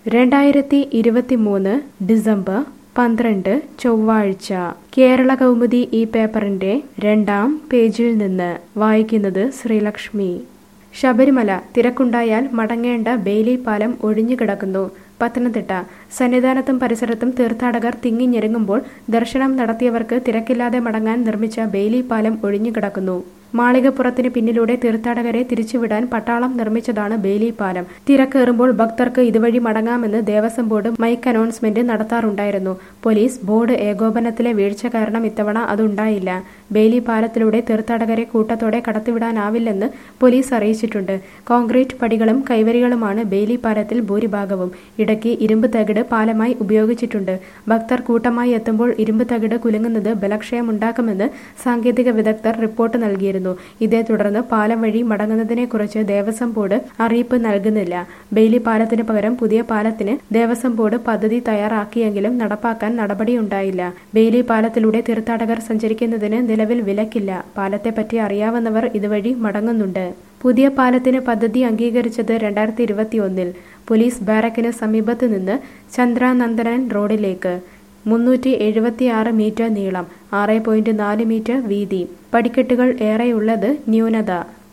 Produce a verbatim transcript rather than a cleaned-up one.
രണ്ടായിരത്തി ഇരുപത്തിമൂന്ന് ഡിസംബർ പന്ത്രണ്ട് ചൊവ്വാഴ്ച കേരള കൗമുദി ഈ പേപ്പറിന്റെ രണ്ടാം പേജിൽ നിന്ന് വായിക്കുന്നത് ശ്രീലക്ഷ്മി. ശബരിമല തിരക്കുണ്ടായാൽ മടങ്ങേണ്ട ബെയിലി പാലം ഒഴിഞ്ഞുകിടക്കുന്നു. പത്തനംതിട്ട സന്നിധാനത്തും പരിസരത്തും തീർത്ഥാടകർ തിങ്ങിഞ്ഞെരുങ്ങുമ്പോൾ ദർശനം നടത്തിയവർക്ക് തിരക്കില്ലാതെ മടങ്ങാൻ നിർമ്മിച്ച ബെയിലി പാലം ഒഴിഞ്ഞുകിടക്കുന്നു. മാളികപ്പുറത്തിന് പിന്നിലൂടെ തീർത്ഥാടകരെ തിരിച്ചുവിടാൻ പട്ടാളം നിർമ്മിച്ചതാണ് ബെയിലി പാലം. തിരക്കേറുമ്പോൾ ഭക്തർക്ക് ഇതുവഴി മടങ്ങാമെന്ന് ദേവസ്വം ബോർഡ് മൈക്ക് അനൗൺസ്മെന്റ് നടത്താറുണ്ടായിരുന്നു. പോലീസ് ബോർഡ് ഏകോപനത്തിലെ വീഴ്ച കാരണം ഇത്തവണ അതുണ്ടായില്ല. ബെയിലി പാലത്തിലൂടെ തീർത്ഥാടകരെ കൂട്ടത്തോടെ കടത്തിവിടാനാവില്ലെന്ന് പോലീസ് അറിയിച്ചിട്ടുണ്ട്. കോൺക്രീറ്റ് പടികളും കൈവരികളുമാണ് ബെയിലി പാലത്തിൽ ഭൂരിഭാഗവും. ഇടയ്ക്ക് ഇരുമ്പ് തകിട് പാലമായി ഉപയോഗിച്ചിട്ടുണ്ട്. ഭക്തർ കൂട്ടമായി എത്തുമ്പോൾ ഇരുമ്പ് തകിട് കുലുങ്ങുന്നത് ബലക്ഷയമുണ്ടാക്കുമെന്ന് സാങ്കേതിക വിദഗ്ധർ റിപ്പോർട്ട് നൽകിയിരുന്നു. ഇതേ തുടർന്ന് പാലം വഴി മടങ്ങുന്നതിനെക്കുറിച്ച് ദേവസ്വം ബോർഡ് അറിയിപ്പ് നൽകുന്നില്ല. ബെയിലി പാലത്തിന് പകരം പുതിയ പാലത്തിന് ദേവസ്വം ബോർഡ് പദ്ധതി തയ്യാറാക്കിയെങ്കിലും നടപ്പാക്കാൻ നടപടിയുണ്ടായില്ല. ബെയിലി പാലത്തിലൂടെ തീർത്ഥാടകർ സഞ്ചരിക്കുന്നതിന് നിലവിൽ വിലക്കില്ല. പാലത്തെപ്പറ്റി അറിയാവുന്നവർ ഇതുവഴി മടങ്ങുന്നുണ്ട്. പുതിയ പാലത്തിന് പദ്ധതി അംഗീകരിച്ചത് രണ്ടായിരത്തി ഇരുപത്തി ഒന്നിൽ പോലീസ് ബാരക്കിന് സമീപത്ത് നിന്ന് ചന്ദ്രാനന്ദനൻ റോഡിലേക്ക്. മുന്നൂറ്റി എഴുപത്തിയാറ് മീറ്റർ നീളം, ആറ് പോയിന്റ് നാല് മീറ്റർ വീതി. പടിക്കെട്ടുകൾ ഏറെയുള്ളത് ന്യൂനത.